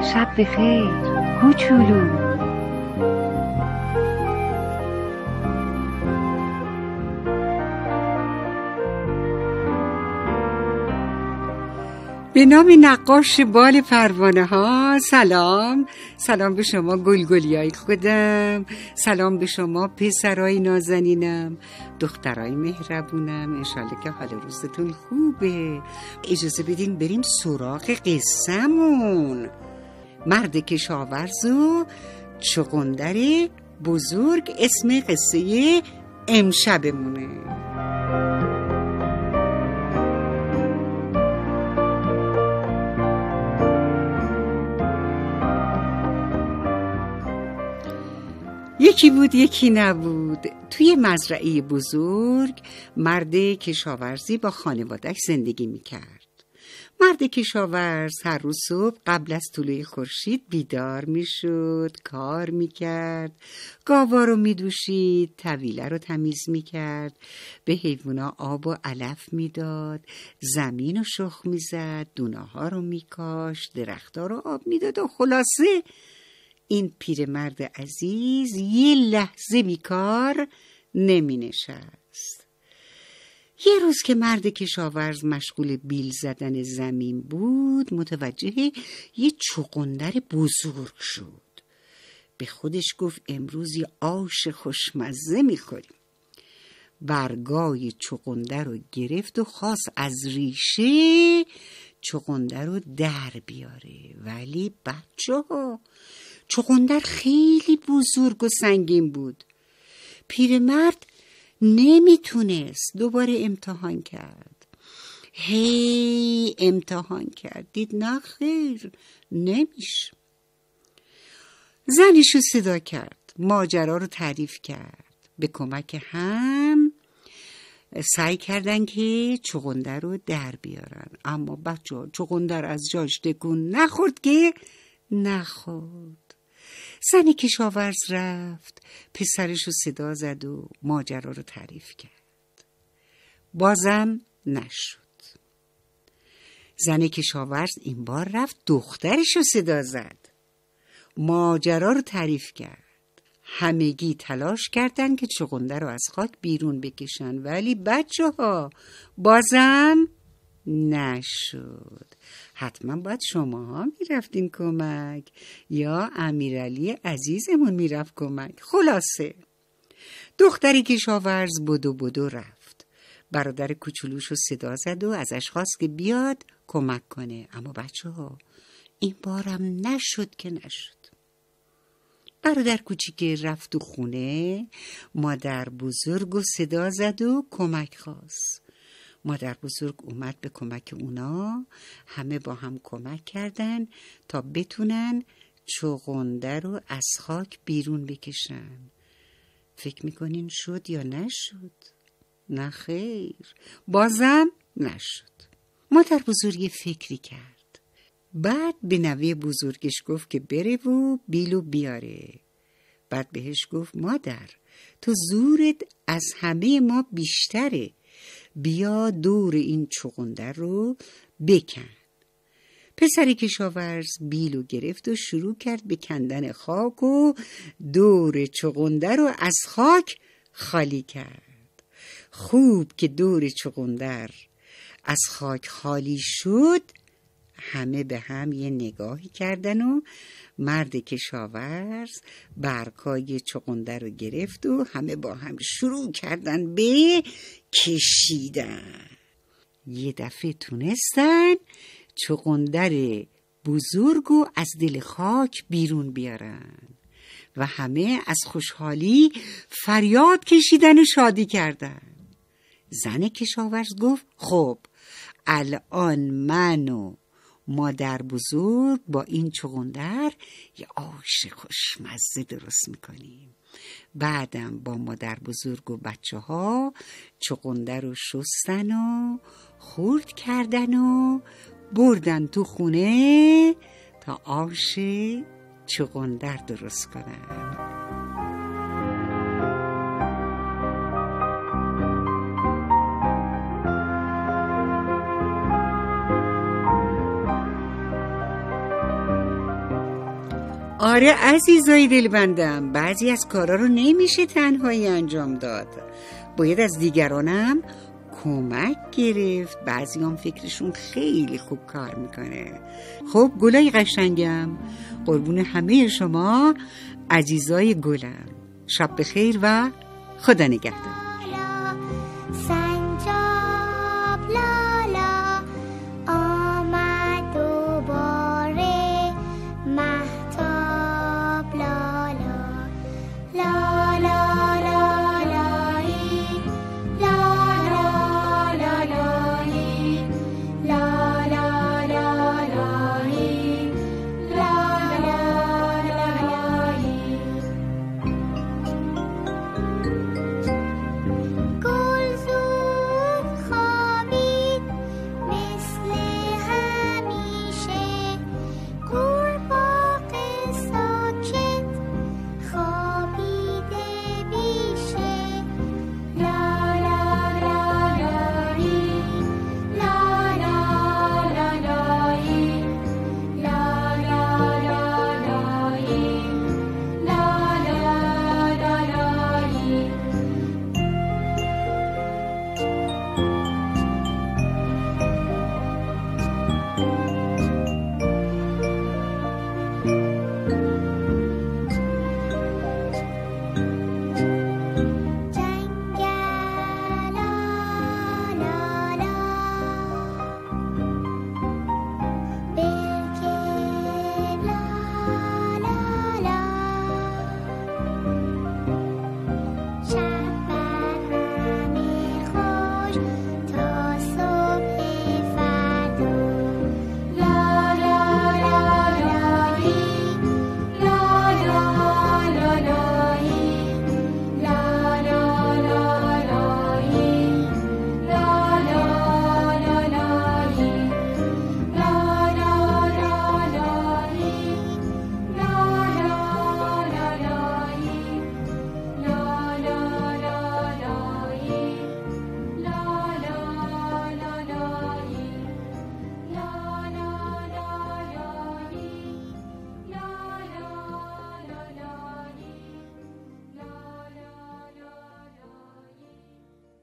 شب بخیر کوچولو. به نام نقاش بال پروانه ها سلام به شما گلگلیای خودم، سلام به شما پسرای نازنینم، دخترای مهربونم. انشالله که حال روزتون خوبه. اجازه بدین بریم سراغ قصه‌مون. مرد کشاورز و چغندر بزرگ اسم قصه امشبمونه. یکی بود یکی نبود. توی مزرعه بزرگ مرد کشاورزی با خانواده‌اش زندگی میکرد. مرد کشاورز هر روز صبح قبل از طلوع خورشید بیدار میشد، کار میکرد، گاوا رو میدوشید، طویله رو تمیز میکرد، به حیوونا آب و علف میداد، زمین رو شخم میزد، دونه‌ها رو میکاشت، درخت‌ها رو آب میداد و خلاصه این پیرمرد عزیز یه لحظه بیکار نمی نشست. یه روز که مرد کشاورز مشغول بیل زدن زمین بود، متوجه یه چغندر بزرگ شد. به خودش گفت امروز یه آش خوشمزه می‌خوریم. برگای چغندر رو گرفت و خواست از ریشه چغندر رو در بیاره. ولی بچه‌ها، چغندر خیلی بزرگ و سنگین بود. پیرمرد نمیتونست. دوباره امتحان کرد، امتحان کرد، دید نه خیر، نمیشه. زنشو صدا کرد، ماجرا رو تعریف کرد. به کمک هم سعی کردن که چغندر رو در بیارن. اما بچه‌ها، چغندر از جاش تکون نخورد که نخورد. زن کشاورز رفت، پسرش رو صدا زد و ماجرا رو تعریف کرد. بازم نشد. زن کشاورز این بار رفت، دخترش رو صدا زد، ماجرا رو تعریف کرد. همگی تلاش کردن که چغندر رو از خاک بیرون بکشن، ولی بچه‌ها بازم نشد. حتما باید شماها میرفتین کمک، یا امیرعلی عزیزمون میرفت کمک. خلاصه دختری کشاورز بدو رفت، برادر کوچولوش رو صدا زد و ازش خواست که بیاد کمک کنه. اما بچه‌ها این بارم نشد که نشد. برادر کوچیک رفت تو خونه، مادر بزرگ رو صدا زد و کمک خواست. مادر بزرگ اومد به کمک اونا. همه با هم کمک کردن تا بتونن چغندر رو از خاک بیرون بکشن. فکر میکنین شد یا نشد؟ نه خیر، بازم نشد. مادر بزرگ فکری کرد. بعد به نوه بزرگش گفت که بره و بیلو بیاره. بعد بهش گفت مادر، تو زورت از همه ما بیشتره، بیا دور این چغندر رو بکن. پسر کشاورز بیلو گرفت و شروع کرد به کندن خاک و دور چغندر رو از خاک خالی کرد. خوب که دور چغندر از خاک خالی شد، همه به هم یه نگاهی کردن و مرد کشاورز برگای چغندر رو گرفت و همه با هم شروع کردن به کشیدن. یه دفعه تونستن چغندر بزرگو از دل خاک بیرون بیارن و همه از خوشحالی فریاد کشیدن و شادی کردن. زن کشاورز گفت خب الان من و مادر بزرگ با این چغندر یه آش خوشمزه درست میکنیم. بعدم با مادر بزرگ و بچه ها چغندر رو شستن و خورد کردن و بردن تو خونه تا آش چغندر درست کنن. آره عزیزای دلبندم، بعضی از کارا رو نمیشه تنهایی انجام داد، باید از دیگرانم کمک گرفت. بعضی هم فکرشون خیلی خوب کار میکنه. خب گلای قشنگم، قربون همه شما عزیزای گلم، شب بخیر و خدا نگهدار.